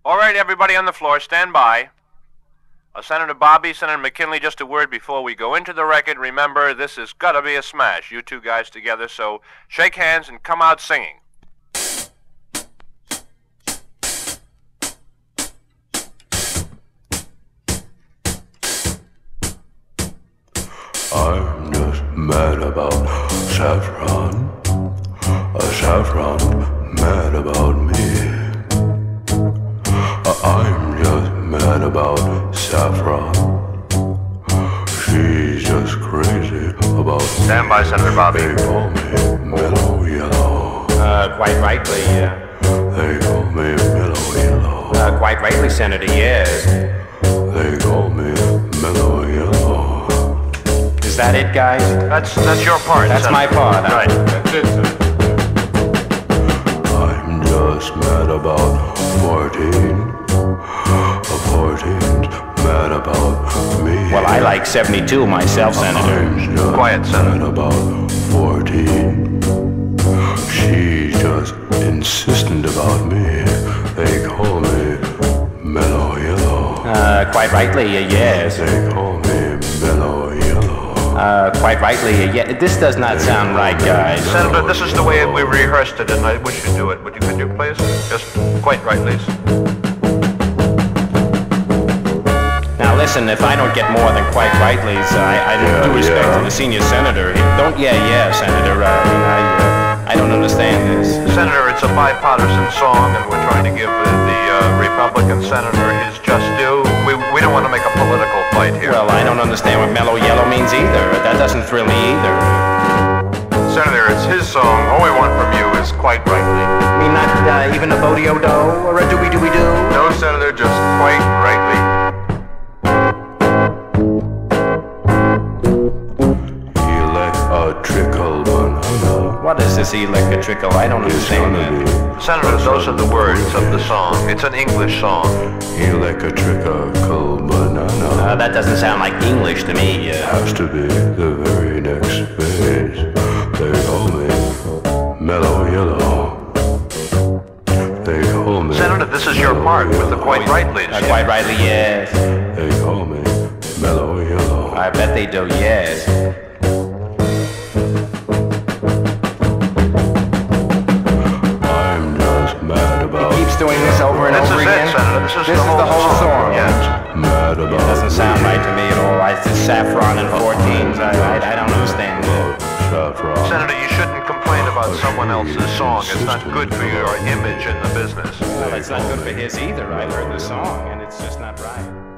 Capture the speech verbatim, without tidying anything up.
All right, everybody on the floor, stand by. Uh, Senator Bobby, Senator McKinley, just a word before we go into the record. Remember, this has got to be a smash, you two guys together, so shake hands and come out singing. I'm just mad about Saffron. A Saffron mad about me. I'm just mad about Saffron. She's just crazy about Stand by, Senator Bobby. They call me Mellow Yellow. Uh, quite rightly, uh, They call me Mellow Yellow. uh, quite rightly, Senator, yes. They call me Mellow Yellow. Is that it, guys? That's that's your part. That's Senator. my part. huh? Right. That's it, sir. I'm just mad about fourteen. A fourteen's mad about me. Well, I like seventy-two myself, Senator. I'm just Quiet, Senator. mad about fourteen. She's just insistent about me. They call me Mellow Yellow. Uh, quite rightly, uh, yes. They call me Mellow Yellow. Uh, quite rightly, uh, yeah. This does not sound right, guys. Senator, this is the way we rehearsed it, and I wish you'd do it. Would you, could you please? Just quite right, please. Now listen, if I don't get more than quite rightly's, I, I Yeah, do respect yeah. to the senior senator. He- Don't, yeah, yeah, Senator. Uh, I mean, I, uh, I don't understand this. Senator, it's a bipartisan song, and we're trying to give the, the uh, Republican senator his just due. We, we don't want to make a political fight here. Well, I don't understand what mellow yellow means either. That doesn't thrill me either. Senator, it's his song. All we want from you is quite rightly. I mean, not uh, even a bodeo-do or a dooby-dooby-doo? No, Senator, just quite rightly. Electrical banana. What is this electrical? I don't understand that. Senator, those are the words of the song. It's an English song. Electrical banana. Uh, that doesn't sound like English to me. Uh, Has to be the very next page. They call me Mellow Yellow. They call me Senator, this is your part with the quite rightly. uh, quite rightly, yes. They call me Mellow Yellow. I bet they do, yes. I'm just mad about Keeps doing this over and This over is again. it, Senator. This is This the is whole, the whole song. Yes. mad about Doesn't sound right to me at all. It's just saffron and fourteens. I, I, I don't understand that. Saffron. Senator, you shouldn't complain about someone else's song. It's not good for your image in the business. Well, it's not good for his either. I heard the song, and it's just not right.